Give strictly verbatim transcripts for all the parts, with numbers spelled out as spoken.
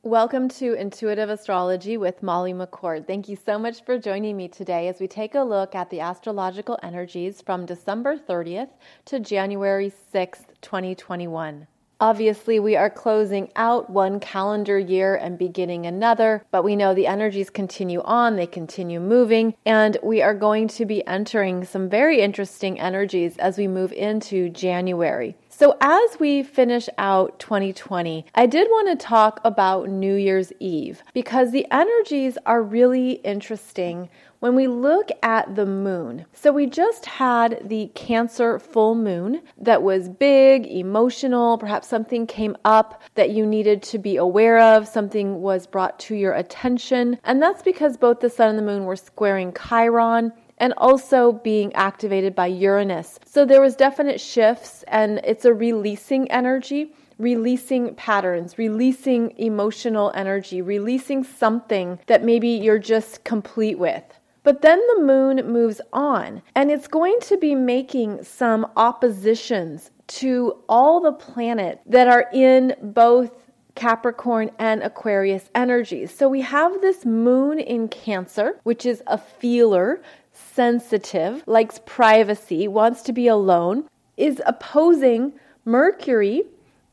Welcome to Intuitive Astrology with Molly McCord. Thank you so much for joining me today as we take a look at the astrological energies from December thirtieth to January sixth, twenty twenty-one. Obviously, we are closing out one calendar year and beginning another, but we know the energies continue on, they continue moving, and we are going to be entering some very interesting energies as we move into January. So as we finish out twenty twenty, I did want to talk about New Year's Eve because the energies are really interesting when we look at the moon. So we just had the Cancer full moon that was big, emotional, perhaps something came up that you needed to be aware of, something was brought to your attention, and that's because both the sun and the moon were squaring Chiron and also being activated by Uranus. So there was definite shifts, and it's a releasing energy, releasing patterns, releasing emotional energy, releasing something that maybe you're just complete with. But then the moon moves on, and it's going to be making some oppositions to all the planets that are in both Capricorn and Aquarius energies. So we have this moon in Cancer, which is a feeler, sensitive, likes privacy, wants to be alone, is opposing Mercury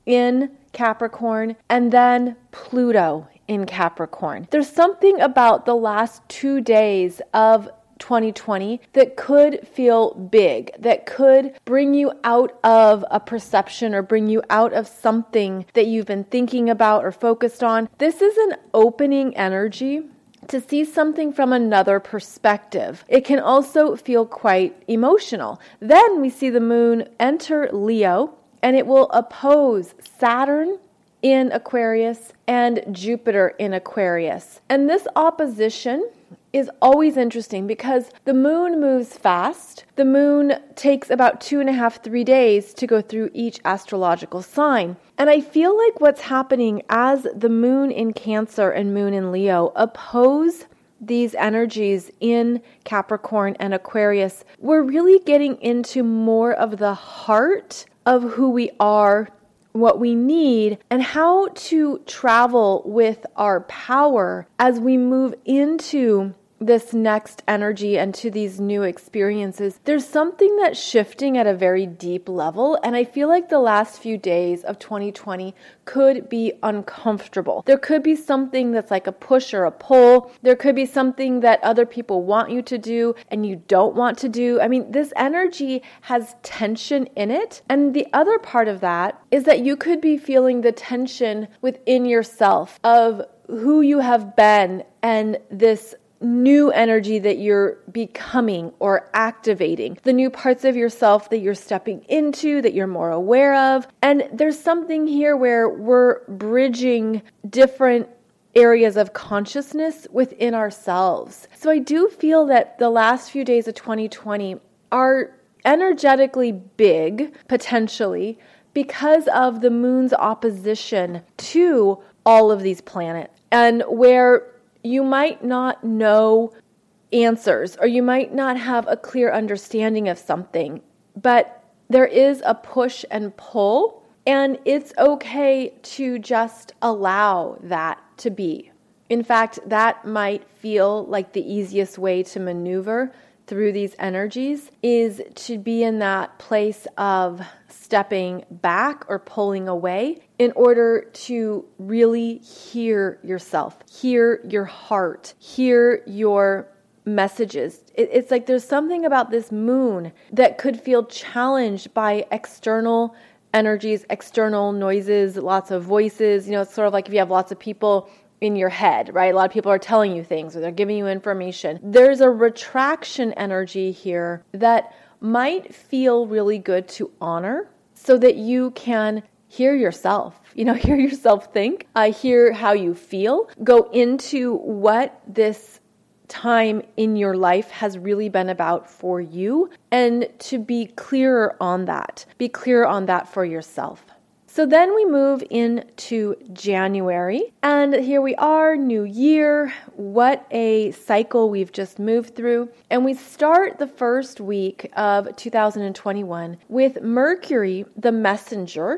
in Capricorn and then Pluto in Capricorn. There's something about the last two days of twenty twenty that could feel big, that could bring you out of a perception or bring you out of something that you've been thinking about or focused on. This is an opening energy to see something from another perspective. It can also feel quite emotional. Then we see the moon enter Leo, and it will oppose Saturn in Aquarius and Jupiter in Aquarius. And this opposition is always interesting because the moon moves fast. The moon takes about two and a half, three days to go through each astrological sign. And I feel like what's happening as the moon in Cancer and moon in Leo oppose these energies in Capricorn and Aquarius, we're really getting into more of the heart of who we are, what we need, and how to travel with our power as we move into this next energy and to these new experiences. There's something that's shifting at a very deep level, and I feel like the last few days of twenty twenty could be uncomfortable. There could be something that's like a push or a pull. There could be something that other people want you to do and you don't want to do. I mean, this energy has tension in it, and the other part of that is that you could be feeling the tension within yourself of who you have been and this new energy that you're becoming or activating, the new parts of yourself that you're stepping into, that you're more aware of. And there's something here where we're bridging different areas of consciousness within ourselves. So I do feel that the last few days of twenty twenty are energetically big, potentially, because of the moon's opposition to all of these planets, and where you might not know answers or you might not have a clear understanding of something, but there is a push and pull, and it's okay to just allow that to be. In fact, that might feel like the easiest way to maneuver through these energies is to be in that place of stepping back or pulling away in order to really hear yourself, hear your heart, hear your messages. It, it's like there's something about this moon that could feel challenged by external energies, external noises, lots of voices. You know, it's sort of like if you have lots of people in your head, right? A lot of people are telling you things or they're giving you information. There's a retraction energy here that might feel really good to honor so that you can hear yourself, you know, hear yourself think, uh, hear how you feel, go into what this time in your life has really been about for you, and to be clearer on that, be clear on that for yourself. So then we move into January, and here we are, new year. What a cycle we've just moved through. And we start the first week of two thousand twenty-one with Mercury, the messenger,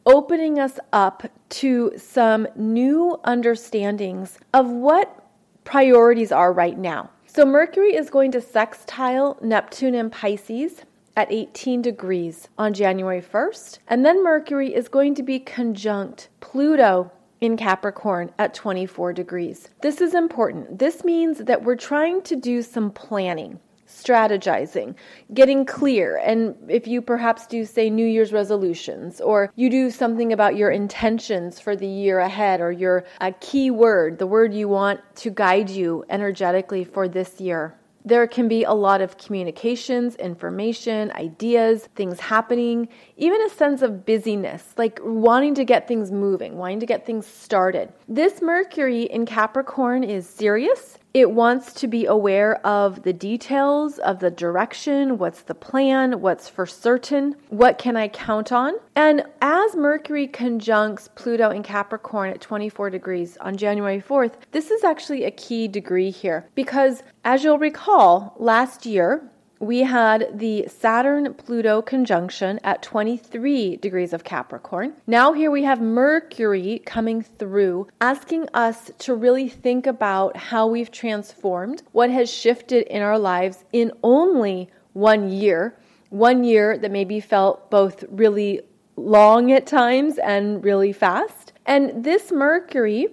opening us up to some new understandings of what priorities are right now. So Mercury is going to sextile Neptune in Pisces at eighteen degrees on January first. And then Mercury is going to be conjunct Pluto in Capricorn at twenty-four degrees. This is important. This means that we're trying to do some planning, strategizing, getting clear. And if you perhaps do, say, New Year's resolutions, or you do something about your intentions for the year ahead, or your a key word, the word you want to guide you energetically for this year. There can be a lot of communications, information, ideas, things happening, even a sense of busyness, like wanting to get things moving, wanting to get things started. This Mercury in Capricorn is serious. It wants to be aware of the details of the direction, what's the plan, what's for certain, what can I count on. And as Mercury conjuncts Pluto in Capricorn at twenty-four degrees on January fourth, this is actually a key degree here because, as you'll recall, last year, we had the Saturn-Pluto conjunction at twenty-three degrees of Capricorn. Now here we have Mercury coming through, asking us to really think about how we've transformed, what has shifted in our lives in only one year. One year that maybe felt both really long at times and really fast. And this Mercury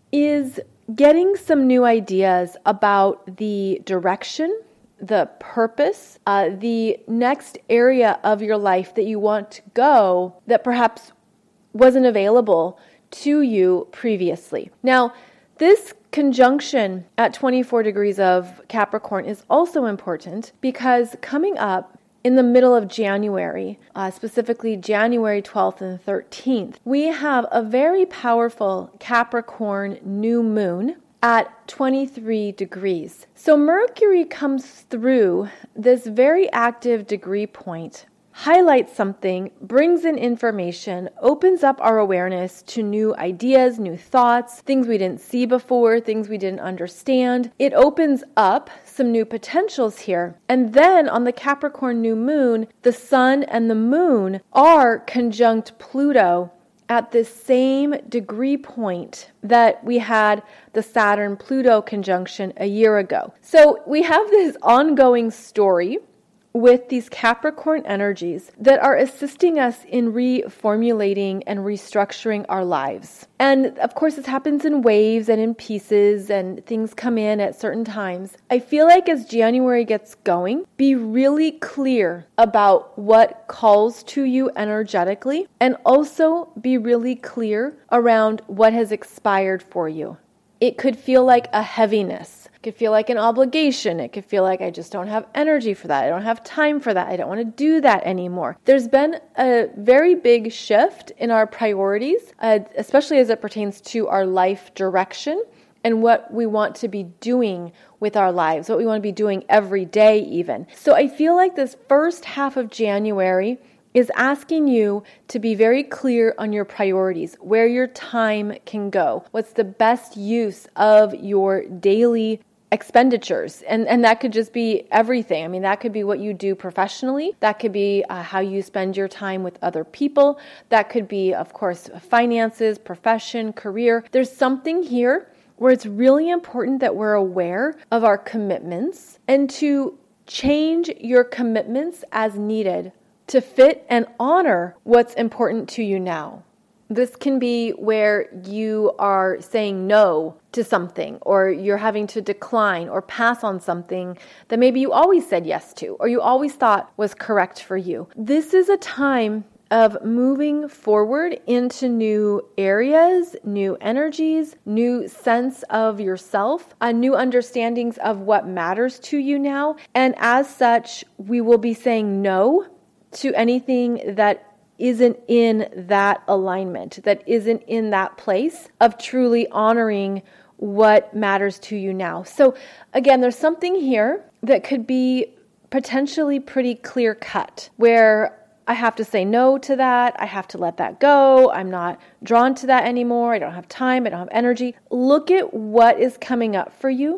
is getting some new ideas about the direction, the purpose, uh, the next area of your life that you want to go that perhaps wasn't available to you previously. Now, this conjunction at twenty-four degrees of Capricorn is also important because coming up in the middle of January, uh, specifically January twelfth and thirteenth, we have a very powerful Capricorn new moon at twenty-three degrees. So Mercury comes through this very active degree point, highlights something, brings in information, opens up our awareness to new ideas, new thoughts, things we didn't see before, things we didn't understand. It opens up some new potentials here. And then on the Capricorn new moon, the sun and the moon are conjunct Pluto at the same degree point that we had the Saturn-Pluto conjunction a year ago. So we have this ongoing story with these Capricorn energies that are assisting us in reformulating and restructuring our lives. And of course, this happens in waves and in pieces, and things come in at certain times. I feel like as January gets going, be really clear about what calls to you energetically, and also be really clear around what has expired for you. It could feel like a heaviness. It could feel like an obligation. It could feel like I just don't have energy for that. I don't have time for that. I don't want to do that anymore. There's been a very big shift in our priorities, uh, especially as it pertains to our life direction and what we want to be doing with our lives, what we want to be doing every day even. So I feel like this first half of January is asking you to be very clear on your priorities, where your time can go, what's the best use of your daily expenditures. And and that could just be everything. I mean, that could be what you do professionally. That could be uh, how you spend your time with other people. That could be, of course, finances, profession, career. There's something here where it's really important that we're aware of our commitments and to change your commitments as needed to fit and honor what's important to you now. This can be where you are saying no to something, or you're having to decline or pass on something that maybe you always said yes to, or you always thought was correct for you. This is a time of moving forward into new areas, new energies, new sense of yourself, uh, new understandings of what matters to you now. And as such, we will be saying no to anything that isn't in that alignment, that isn't in that place of truly honoring what matters to you now. So again, there's something here that could be potentially pretty clear cut, where I have to say no to that. I have to let that go. I'm not drawn to that anymore. I don't have time. I don't have energy. Look at what is coming up for you.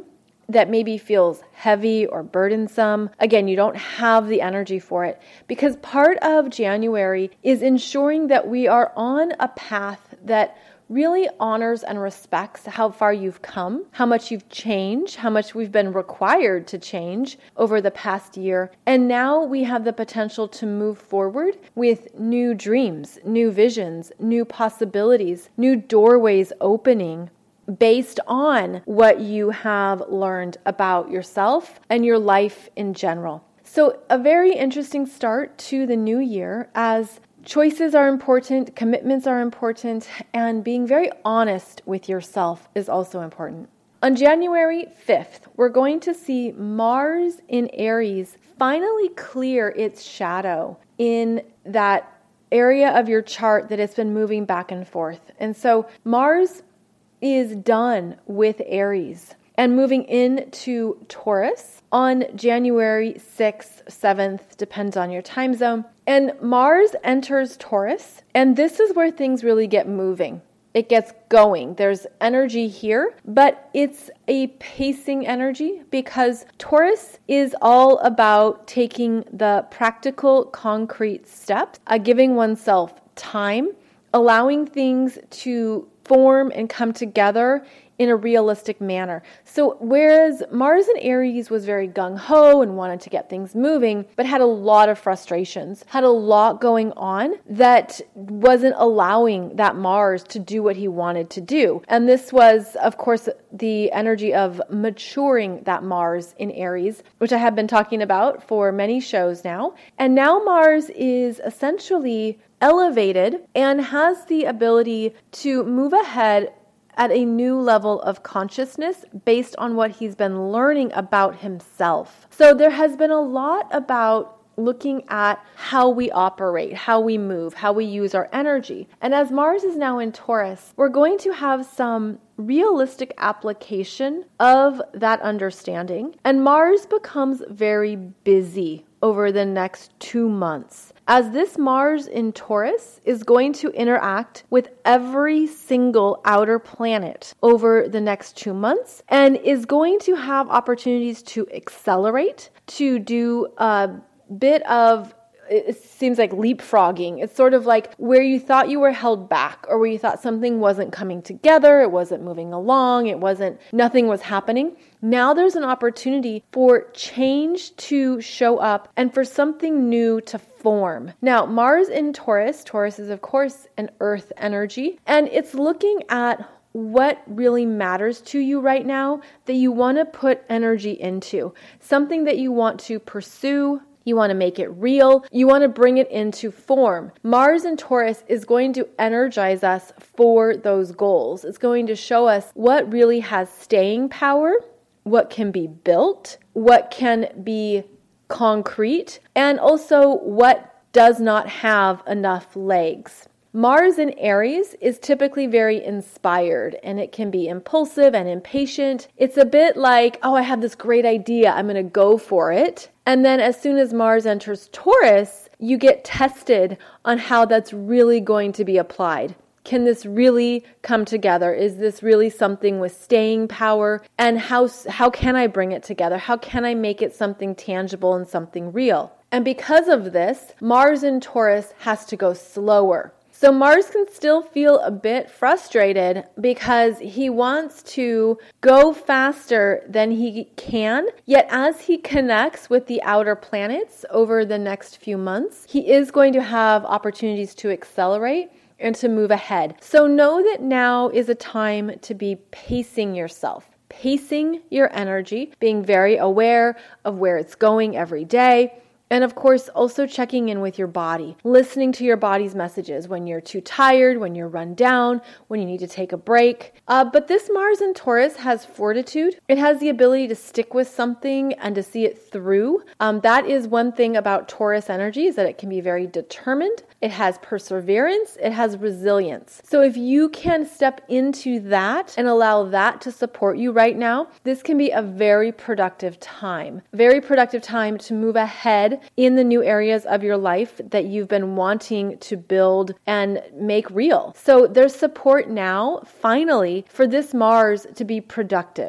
that maybe feels heavy or burdensome. Again, you don't have the energy for it, because part of January is ensuring that we are on a path that really honors and respects how far you've come, how much you've changed, how much we've been required to change over the past year. And now we have the potential to move forward with new dreams, new visions, new possibilities, new doorways opening based on what you have learned about yourself and your life in general. So a very interesting start to the new year, as choices are important, commitments are important, and being very honest with yourself is also important. On January fifth, we're going to see Mars in Aries finally clear its shadow in that area of your chart that it's been moving back and forth. And so Mars is done with Aries and moving into Taurus on January sixth, seventh, depends on your time zone. And Mars enters Taurus, and this is where things really get moving. It gets going. There's energy here, but it's a pacing energy, because Taurus is all about taking the practical, concrete steps, uh, giving oneself time, allowing things to form and come together in a realistic manner. So whereas Mars in Aries was very gung-ho and wanted to get things moving, but had a lot of frustrations, had a lot going on that wasn't allowing that Mars to do what he wanted to do. And this was, of course, the energy of maturing that Mars in Aries, which I have been talking about for many shows now. And now Mars is essentially elevated and has the ability to move ahead at a new level of consciousness based on what he's been learning about himself. So there has been a lot about looking at how we operate, how we move, how we use our energy. And as Mars is now in Taurus, we're going to have some realistic application of that understanding. And Mars becomes very busy over the next two months. As this Mars in Taurus is going to interact with every single outer planet over the next two months and is going to have opportunities to accelerate, to do a bit of, it seems like leapfrogging. It's sort of like where you thought you were held back, or where you thought something wasn't coming together, it wasn't moving along, it wasn't, nothing was happening. Now there's an opportunity for change to show up and for something new to form. Now, Mars in Taurus, Taurus is of course an earth energy, and it's looking at what really matters to you right now that you want to put energy into, something that you want to pursue. You want to make it real. You want to bring it into form. Mars in Taurus is going to energize us for those goals. It's going to show us what really has staying power, what can be built, what can be concrete, and also what does not have enough legs. Mars in Aries is typically very inspired, and it can be impulsive and impatient. It's a bit like, oh, I have this great idea, I'm going to go for it. And then as soon as Mars enters Taurus, you get tested on how that's really going to be applied. Can this really come together? Is this really something with staying power? And how, how can I bring it together? How can I make it something tangible and something real? And because of this, Mars in Taurus has to go slower. So Mars can still feel a bit frustrated because he wants to go faster than he can. Yet as he connects with the outer planets over the next few months, he is going to have opportunities to accelerate and to move ahead. So know that now is a time to be pacing yourself, pacing your energy, being very aware of where it's going every day. And of course, also checking in with your body, listening to your body's messages when you're too tired, when you're run down, when you need to take a break. Uh, but this Mars in Taurus has fortitude. It has the ability to stick with something and to see it through. Um, that is one thing about Taurus energy, is that it can be very determined. It has perseverance. It has resilience. So if you can step into that and allow that to support you right now, this can be a very productive time. Very productive time to move ahead in the new areas of your life that you've been wanting to build and make real. So there's support now, finally, for this Mars to be productive.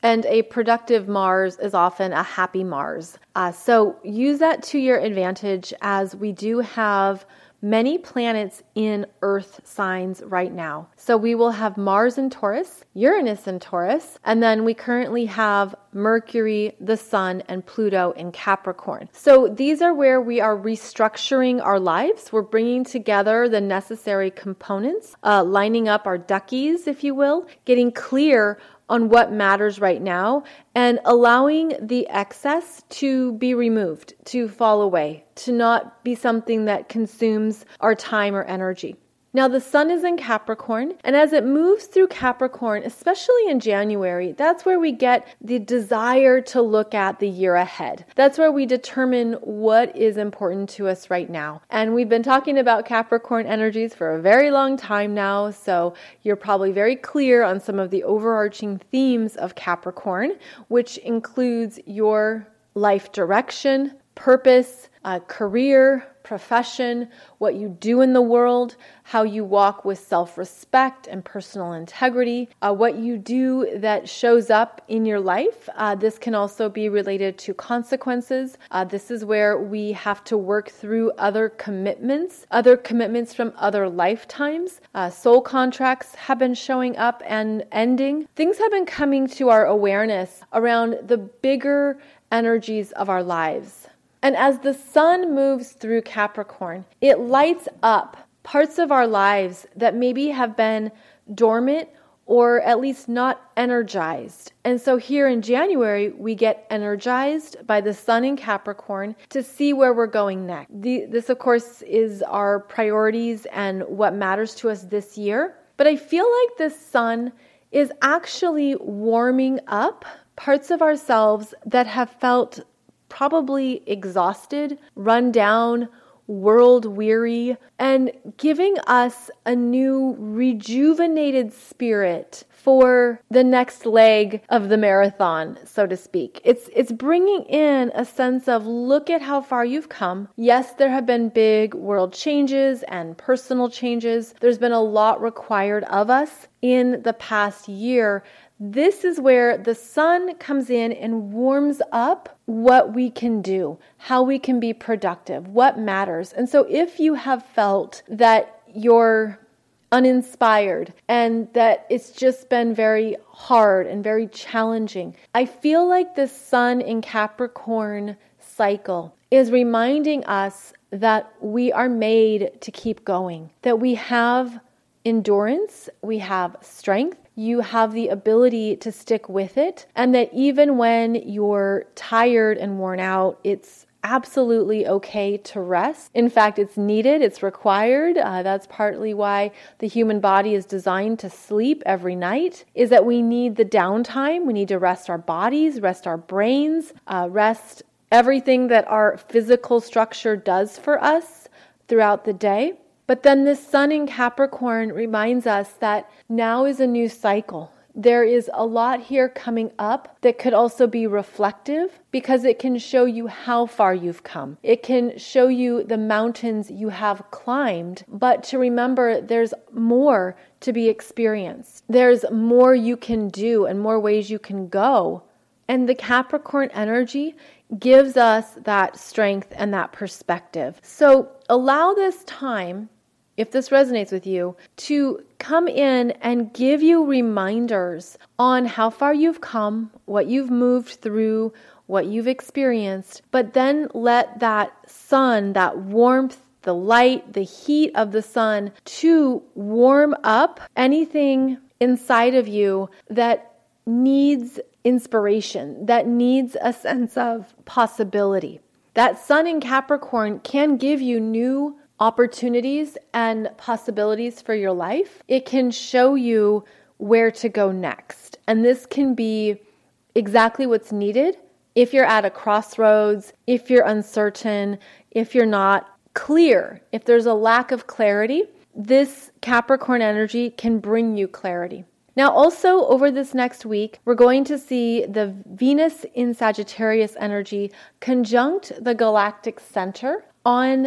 And a productive Mars is often a happy Mars. Uh, so use that to your advantage, as we do have many planets in Earth signs right now. So we will have Mars in Taurus, Uranus in Taurus, and then we currently have Mercury, the Sun, and Pluto in Capricorn. So these are where we are restructuring our lives. We're bringing together the necessary components, uh, lining up our duckies, if you will, getting clear on what matters right now, and allowing the excess to be removed, to fall away, to not be something that consumes our time or energy. Now, the sun is in Capricorn, and as it moves through Capricorn, especially in January, that's where we get the desire to look at the year ahead. That's where we determine what is important to us right now. And we've been talking about Capricorn energies for a very long time now, so you're probably very clear on some of the overarching themes of Capricorn, which includes your life direction, purpose, uh, career, profession, what you do in the world, how you walk with self-respect and personal integrity, uh, what you do that shows up in your life. Uh, this can also be related to consequences. Uh, this is where we have to work through other commitments, other commitments from other lifetimes. Uh, soul contracts have been showing up and ending. Things have been coming to our awareness around the bigger energies of our lives. And as the sun moves through Capricorn, it lights up parts of our lives that maybe have been dormant or at least not energized. And so here in January, we get energized by the sun in Capricorn to see where we're going next. The, this, of course, is our priorities and what matters to us this year. But I feel like the sun is actually warming up parts of ourselves that have felt probably exhausted, run down, world weary, and giving us a new rejuvenated spirit for the next leg of the marathon, so to speak. It's it's bringing in a sense of, look at how far you've come. Yes, there have been big world changes and personal changes. There's been a lot required of us in the past year. This is where the sun comes in and warms up what we can do, how we can be productive, what matters. And so if you have felt that you're uninspired and that it's just been very hard and very challenging, I feel like the sun in Capricorn cycle is reminding us that we are made to keep going, that we have endurance, we have strength, you have the ability to stick with it, and that even when you're tired and worn out, it's absolutely okay to rest. In fact, it's needed, it's required. Uh, that's partly why the human body is designed to sleep every night, is that we need the downtime. We need to rest our bodies, rest our brains, uh, rest everything that our physical structure does for us throughout the day. But then the sun in Capricorn reminds us that now is a new cycle. There is a lot here coming up that could also be reflective, because it can show you how far you've come. It can show you the mountains you have climbed, but to remember there's more to be experienced. There's more you can do and more ways you can go. And the Capricorn energy gives us that strength and that perspective. So allow this time, if this resonates with you, to come in and give you reminders on how far you've come, what you've moved through, what you've experienced, but then let that sun, that warmth, the light, the heat of the sun to warm up anything inside of you that needs inspiration, that needs a sense of possibility. That sun in Capricorn can give you new opportunities and possibilities for your life. It can show you where to go next. And this can be exactly what's needed if you're at a crossroads, if you're uncertain, if you're not clear, if there's a lack of clarity. This Capricorn energy can bring you clarity. Now, also over this next week, we're going to see the Venus in Sagittarius energy conjunct the galactic center on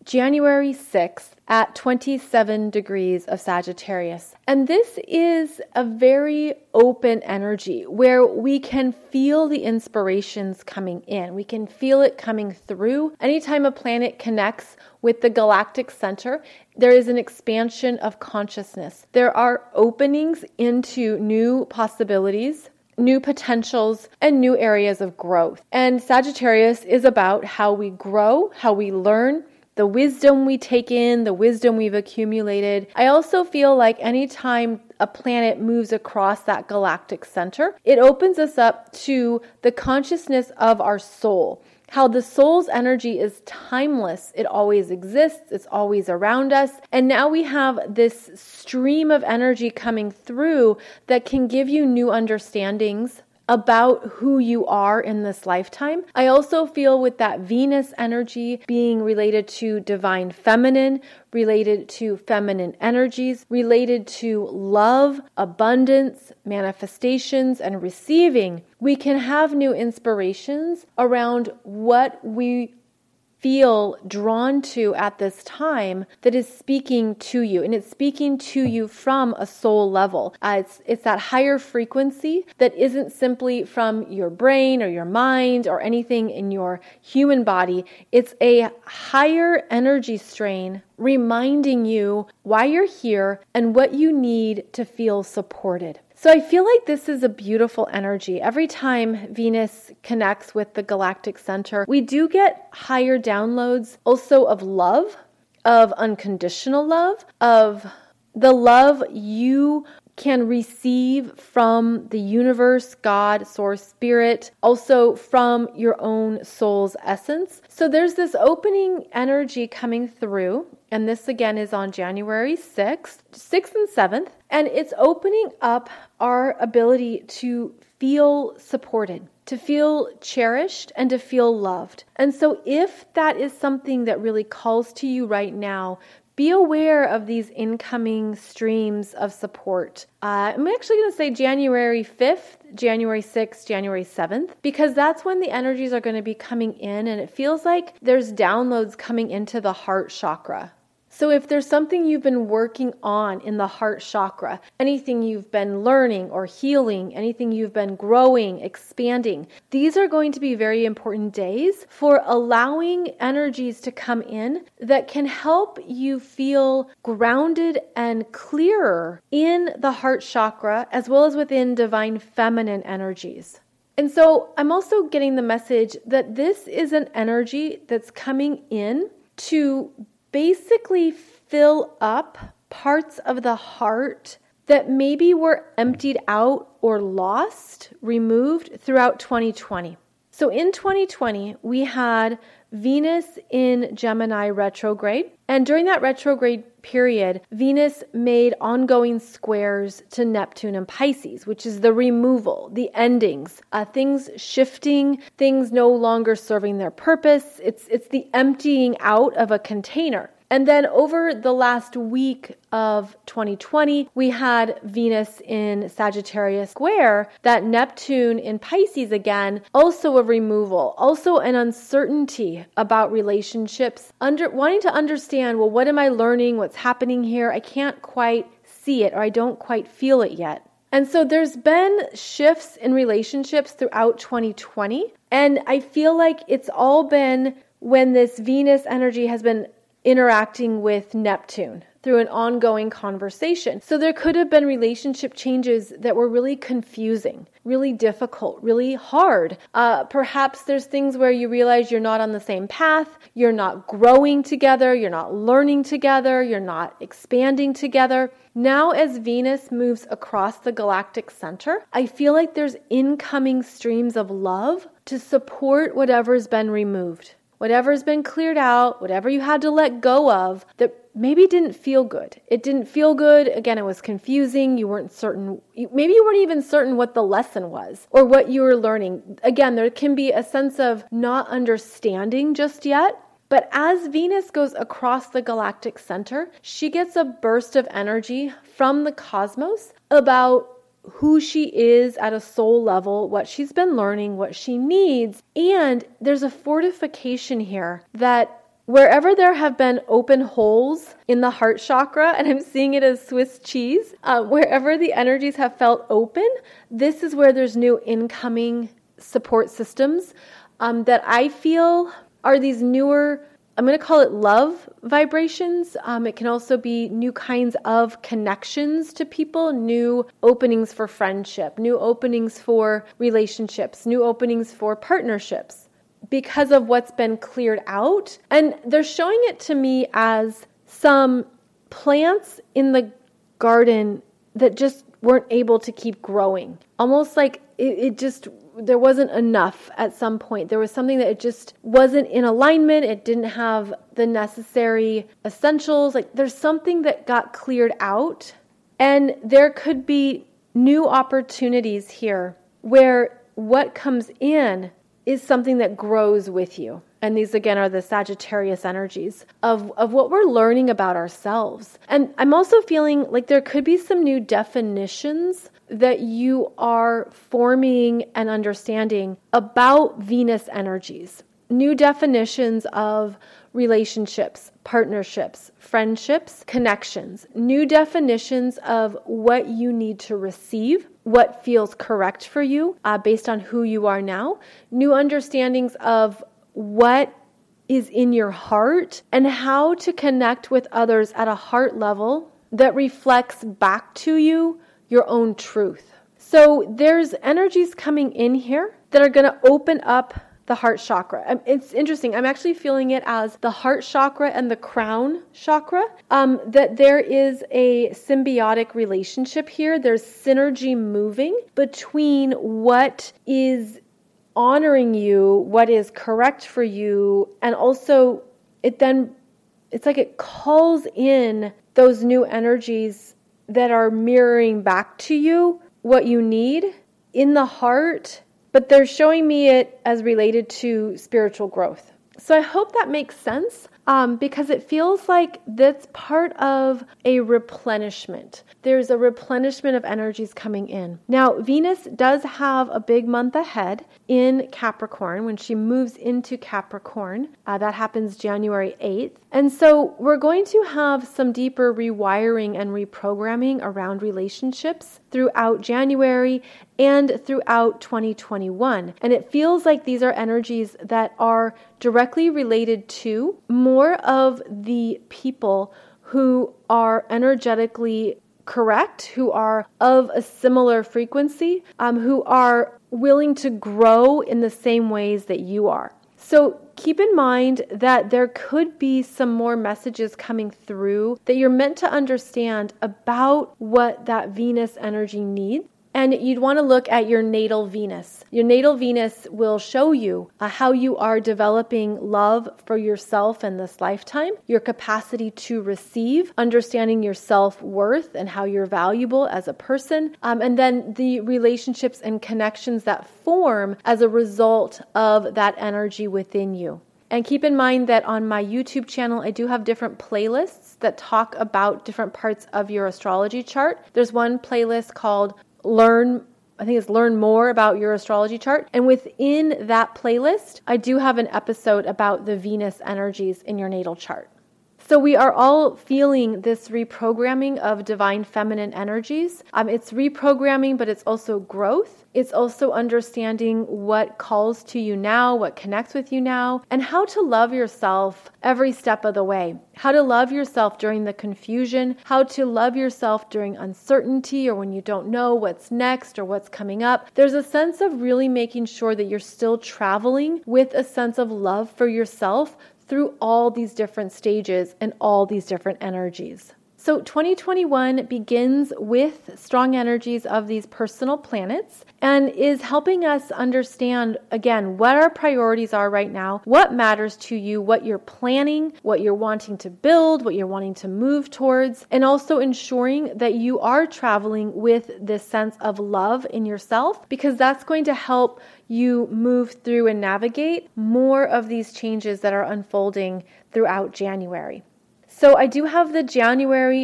January sixth at twenty-seven degrees of Sagittarius. And this is a very open energy where we can feel the inspirations coming in. We can feel it coming through. Anytime a planet connects with the galactic center, there is an expansion of consciousness. There are openings into new possibilities, new potentials, and new areas of growth. And Sagittarius is about how we grow, how we learn, the wisdom we take in, the wisdom we've accumulated. I also feel like anytime a planet moves across that galactic center, it opens us up to the consciousness of our soul. How the soul's energy is timeless. It always exists. It's always around us. And now we have this stream of energy coming through that can give you new understandings about who you are in this lifetime. I also feel with that Venus energy being related to divine feminine, related to feminine energies, related to love, abundance, manifestations, and receiving, we can have new inspirations around what we feel drawn to at this time that is speaking to you. And it's speaking to you from a soul level. Uh, it's, it's that higher frequency that isn't simply from your brain or your mind or anything in your human body. It's a higher energy strain reminding you why you're here and what you need to feel supported. So I feel like this is a beautiful energy. Every time Venus connects with the galactic center, we do get higher downloads also of love, of unconditional love, of the love you can receive from the universe, God, source, spirit, also from your own soul's essence. So there's this opening energy coming through. And this again is on January sixth, sixth and seventh. And it's opening up our ability to feel supported, to feel cherished, and to feel loved. And so if that is something that really calls to you right now, be aware of these incoming streams of support. Uh, I'm actually going to say January fifth, January sixth, January seventh, because that's when the energies are going to be coming in, and it feels like there's downloads coming into the heart chakra. So if there's something you've been working on in the heart chakra, anything you've been learning or healing, anything you've been growing, expanding, these are going to be very important days for allowing energies to come in that can help you feel grounded and clearer in the heart chakra as well as within divine feminine energies. And so I'm also getting the message that this is an energy that's coming in to basically fill up parts of the heart that maybe were emptied out or lost, removed throughout twenty twenty. So in twenty twenty, we had Venus in Gemini retrograde. And during that retrograde period, Venus made ongoing squares to Neptune and Pisces, which is the removal, the endings, uh, things shifting, things no longer serving their purpose. It's, it's the emptying out of a container. And then over the last week of twenty twenty, we had Venus in Sagittarius square, that Neptune in Pisces again, also a removal, also an uncertainty about relationships, under wanting to understand, well, what am I learning? What's happening here? I can't quite see it, or I don't quite feel it yet. And so there's been shifts in relationships throughout twenty twenty. And I feel like it's all been when this Venus energy has been interacting with Neptune through an ongoing conversation. So there could have been relationship changes that were really confusing, really difficult, really hard. Uh, perhaps there's things where you realize you're not on the same path, you're not growing together, you're not learning together, you're not expanding together. Now as Venus moves across the galactic center, I feel like there's incoming streams of love to support whatever's been removed. Whatever's been cleared out, whatever you had to let go of that maybe didn't feel good. It didn't feel good. Again, it was confusing. You weren't certain. Maybe you weren't even certain what the lesson was or what you were learning. Again, there can be a sense of not understanding just yet. But as Venus goes across the galactic center, she gets a burst of energy from the cosmos about who she is at a soul level, what she's been learning, what she needs. And there's a fortification here that wherever there have been open holes in the heart chakra, and I'm seeing it as Swiss cheese, uh, wherever the energies have felt open, this is where there's new incoming support systems um, that I feel are these newer, I'm going to call it love vibrations. Um, it can also be new kinds of connections to people, new openings for friendship, new openings for relationships, new openings for partnerships because of what's been cleared out. And they're showing it to me as some plants in the garden that just weren't able to keep growing. Almost like it, it just, there wasn't enough at some point. There was something that it just wasn't in alignment. It didn't have the necessary essentials. Like there's something that got cleared out. And there could be new opportunities here where what comes in is something that grows with you. And these, again, are the Sagittarius energies of, of what we're learning about ourselves. And I'm also feeling like there could be some new definitions that you are forming and understanding about Venus energies. New definitions of relationships, partnerships, friendships, connections. New definitions of what you need to receive, what feels correct for you uh, based on who you are now. New understandings of what is in your heart and how to connect with others at a heart level that reflects back to you your own truth. So there's energies coming in here that are going to open up the heart chakra. It's interesting. I'm actually feeling it as the heart chakra and the crown chakra, um, that there is a symbiotic relationship here. There's synergy moving between what is honoring you, what is correct for you, and also it then, it's like it calls in those new energies that are mirroring back to you what you need in the heart, but they're showing me it as related to spiritual growth. So I hope that makes sense um, because it feels like that's part of a replenishment. There's a replenishment of energies coming in. Now, Venus does have a big month ahead in Capricorn when she moves into Capricorn. Uh, that happens January eighth. And so we're going to have some deeper rewiring and reprogramming around relationships throughout January and throughout twenty twenty-one. And it feels like these are energies that are directly related to more of the people who are energetically correct, who are of a similar frequency, um, who are willing to grow in the same ways that you are. So keep in mind that there could be some more messages coming through that you're meant to understand about what that Venus energy needs. And you'd want to look at your natal Venus. Your natal Venus will show you uh, how you are developing love for yourself in this lifetime, your capacity to receive, understanding your self-worth and how you're valuable as a person, um, and then the relationships and connections that form as a result of that energy within you. And keep in mind that on my YouTube channel, I do have different playlists that talk about different parts of your astrology chart. There's one playlist called Learn, I think it's Learn More About Your Astrology Chart. And within that playlist, I do have an episode about the Venus energies in your natal chart. So we are all feeling this reprogramming of divine feminine energies. Um, it's reprogramming, but it's also growth. It's also understanding what calls to you now, what connects with you now, and how to love yourself every step of the way. How to love yourself during the confusion, how to love yourself during uncertainty or when you don't know what's next or what's coming up. There's a sense of really making sure that you're still traveling with a sense of love for yourself through all these different stages and all these different energies. So twenty twenty-one begins with strong energies of these personal planets and is helping us understand, again, what our priorities are right now, what matters to you, what you're planning, what you're wanting to build, what you're wanting to move towards, and also ensuring that you are traveling with this sense of love in yourself, because that's going to help you move through and navigate more of these changes that are unfolding throughout January. So I do have the January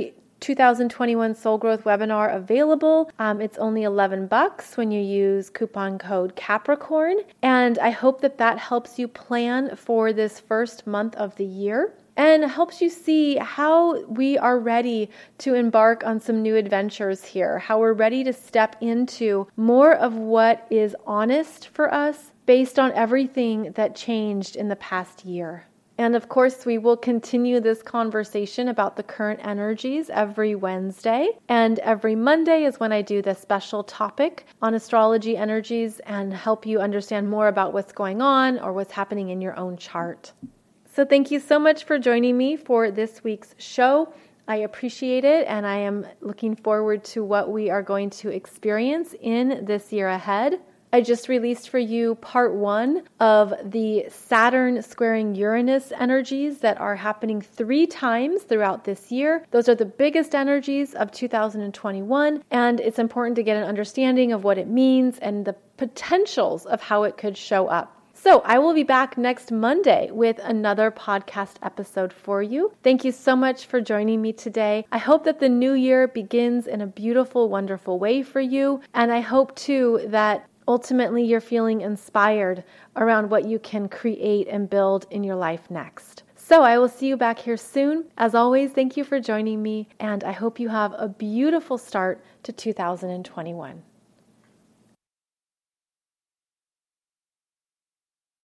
two thousand twenty-one Soul Growth webinar available. Um, it's only eleven bucks when you use coupon code Capricorn. And I hope that that helps you plan for this first month of the year and helps you see how we are ready to embark on some new adventures here, how we're ready to step into more of what is honest for us based on everything that changed in the past year. And of course, we will continue this conversation about the current energies every Wednesday. And every Monday is when I do this special topic on astrology energies and help you understand more about what's going on or what's happening in your own chart. So thank you so much for joining me for this week's show. I appreciate it, and I am looking forward to what we are going to experience in this year ahead. I just released for you part one of the Saturn squaring Uranus energies that are happening three times throughout this year. Those are the biggest energies of two thousand twenty-one, and it's important to get an understanding of what it means and the potentials of how it could show up. So I will be back next Monday with another podcast episode for you. Thank you so much for joining me today. I hope that the new year begins in a beautiful, wonderful way for you. And I hope too that ultimately you're feeling inspired around what you can create and build in your life next. So I will see you back here soon. As always, thank you for joining me, and I hope you have a beautiful start to two thousand twenty-one.